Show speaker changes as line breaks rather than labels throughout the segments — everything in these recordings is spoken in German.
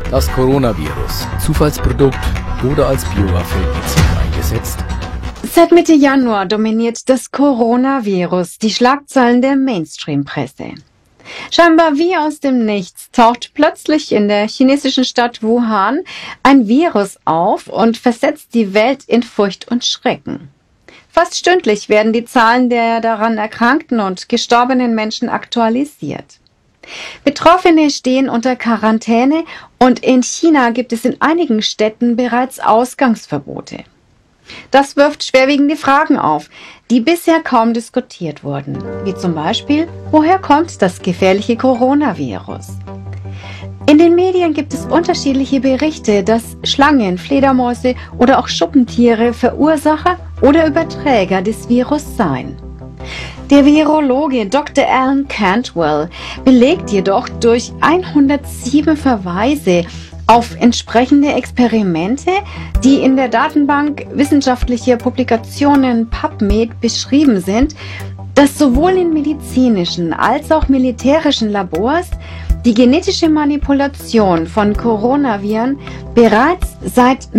Das Coronavirus, Zufallsprodukt oder als Biowaffe gezielt eingesetzt?
Seit Mitte Januar dominiert das Coronavirus die Schlagzeilen der Mainstream-Presse. Scheinbar wie aus dem Nichts taucht plötzlich in der chinesischen Stadt Wuhan ein Virus auf und versetzt die Welt in Furcht und Schrecken. Fast stündlich werden die Zahlen der daran erkrankten und gestorbenen Menschen aktualisiert. Betroffene stehen unter Quarantäne und in China gibt es in einigen Städten bereits Ausgangsverbote. Das wirft schwerwiegende Fragen auf, die bisher kaum diskutiert wurden, wie zum Beispiel, woher kommt das gefährliche Coronavirus? In den Medien gibt es unterschiedliche Berichte, dass Schlangen, Fledermäuse oder auch Schuppentiere Verursacher oder Überträger des Virus seien. Der Virologe Dr. Alan Cantwell belegt jedoch durch 107 Verweise auf entsprechende Experimente, die in der Datenbank wissenschaftlicher Publikationen PubMed beschrieben sind, dass sowohl in medizinischen als auch militärischen Labors die genetische Manipulation von Coronaviren bereits seit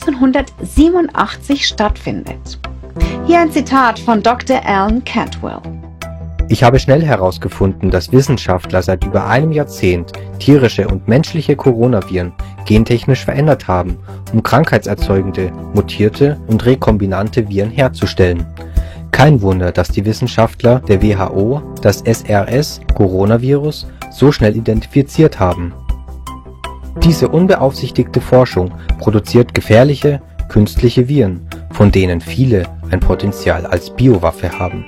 1987 stattfindet. Hier ein Zitat von Dr. Alan Cantwell.
Ich habe schnell herausgefunden, dass Wissenschaftler seit über einem Jahrzehnt tierische und menschliche Coronaviren gentechnisch verändert haben, um krankheitserzeugende, mutierte und rekombinante Viren herzustellen. Kein Wunder, dass die Wissenschaftler der WHO das SRS-Coronavirus so schnell identifiziert haben. Diese unbeaufsichtigte Forschung produziert gefährliche, künstliche Viren, von denen viele ein Potenzial als Biowaffe haben.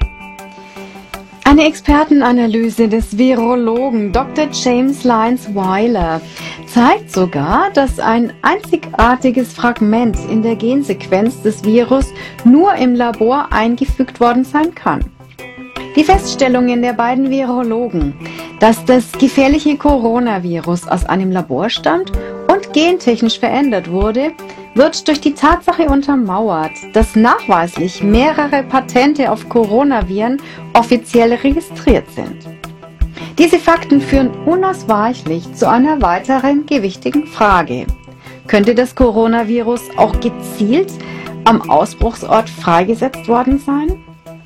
Eine Expertenanalyse des Virologen Dr. James Lyons Weiler zeigt sogar, dass ein einzigartiges Fragment in der Gensequenz des Virus nur im Labor eingefügt worden sein kann. Die Feststellungen der beiden Virologen, dass das gefährliche Coronavirus aus einem Labor stammt und gentechnisch verändert wurde, wird durch die Tatsache untermauert, dass nachweislich mehrere Patente auf Coronaviren offiziell registriert sind. Diese Fakten führen unausweichlich zu einer weiteren gewichtigen Frage. Könnte das Coronavirus auch gezielt am Ausbruchsort freigesetzt worden sein?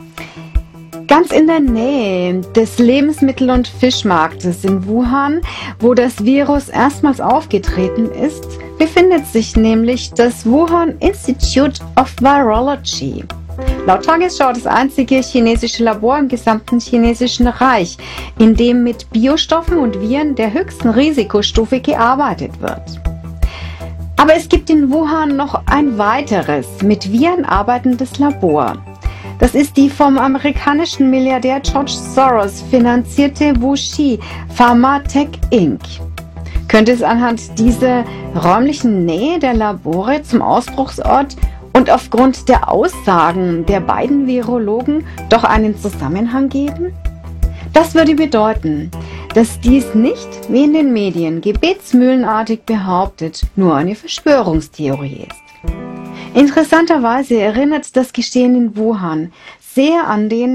Ganz in der Nähe des Lebensmittel- und Fischmarktes in Wuhan, wo das Virus erstmals aufgetreten ist, befindet sich nämlich das Wuhan Institute of Virology. Laut Tagesschau das einzige chinesische Labor im gesamten chinesischen Reich, in dem mit Biostoffen und Viren der höchsten Risikostufe gearbeitet wird. Aber es gibt in Wuhan noch ein weiteres, mit Viren arbeitendes Labor. Das ist die vom amerikanischen Milliardär George Soros finanzierte WuXi Pharmatech Inc. Könnte es anhand dieser räumlichen Nähe der Labore zum Ausbruchsort und aufgrund der Aussagen der beiden Virologen doch einen Zusammenhang geben? Das würde bedeuten, dass dies nicht, wie in den Medien gebetsmühlenartig behauptet, nur eine Verschwörungstheorie ist. Interessanterweise erinnert das Geschehen in Wuhan sehr an den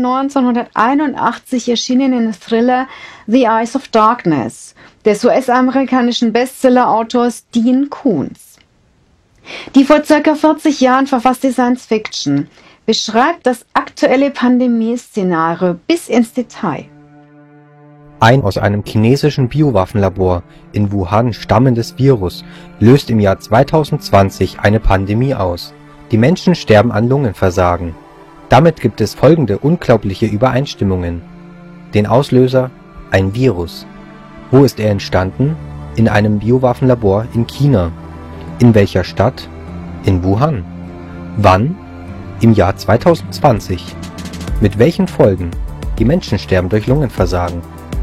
1981 erschienenen Thriller The Eyes of Darkness des US-amerikanischen Bestseller-Autors Dean Koontz. Die vor ca. 40 Jahren verfasste Science-Fiction beschreibt das aktuelle Pandemieszenario bis ins Detail.
Ein aus einem chinesischen Biowaffenlabor in Wuhan stammendes Virus löst im Jahr 2020 eine Pandemie aus. Die Menschen sterben an Lungenversagen. Damit gibt es folgende unglaubliche Übereinstimmungen. Den Auslöser: ein Virus. Wo ist er entstanden? In einem Biowaffenlabor in China. In welcher Stadt? In Wuhan. Wann? Im Jahr 2020. Mit welchen Folgen? Die Menschen sterben durch Lungenversagen.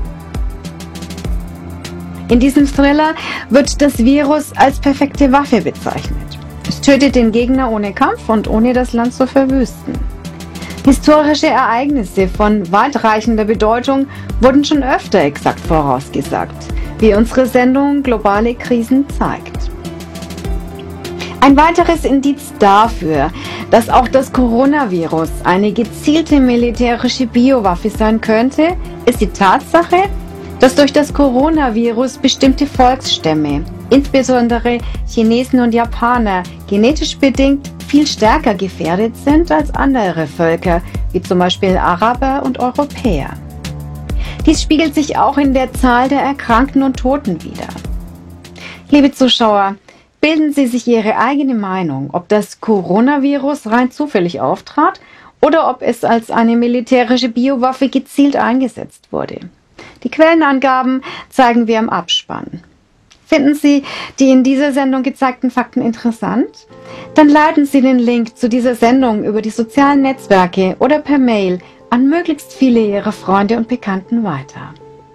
In diesem Thriller wird das Virus als perfekte Waffe bezeichnet. Es tötet den Gegner ohne Kampf und ohne das Land zu verwüsten. Historische Ereignisse von weitreichender Bedeutung wurden schon öfter exakt vorausgesagt, wie unsere Sendung Globale Krisen zeigt. Ein weiteres Indiz dafür, dass auch das Coronavirus eine gezielte militärische Biowaffe sein könnte, ist die Tatsache, dass durch das Coronavirus bestimmte Volksstämme insbesondere Chinesen und Japaner, genetisch bedingt viel stärker gefährdet sind als andere Völker, wie zum Beispiel Araber und Europäer. Dies spiegelt sich auch in der Zahl der Erkrankten und Toten wider. Liebe Zuschauer, bilden Sie sich Ihre eigene Meinung, ob das Coronavirus rein zufällig auftrat oder ob es als eine militärische Biowaffe gezielt eingesetzt wurde. Die Quellenangaben zeigen wir im Abspann. Finden Sie die in dieser Sendung gezeigten Fakten interessant? Dann leiten Sie den Link zu dieser Sendung über die sozialen Netzwerke oder per Mail an möglichst viele Ihrer Freunde und Bekannten weiter.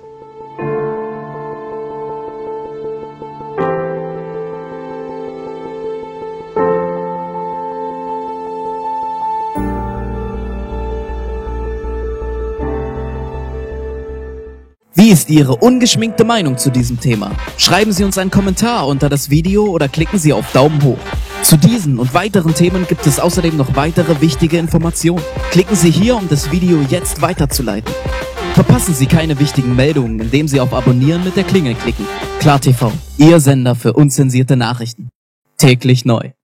Wie ist Ihre ungeschminkte Meinung zu diesem Thema? Schreiben Sie uns einen Kommentar unter das Video oder klicken Sie auf Daumen hoch. Zu diesen und weiteren Themen gibt es außerdem noch weitere wichtige Informationen. Klicken Sie hier, um das Video jetzt weiterzuleiten. Verpassen Sie keine wichtigen Meldungen, indem Sie auf Abonnieren mit der Klingel klicken. KlarTV, Ihr Sender für unzensierte Nachrichten. Täglich neu.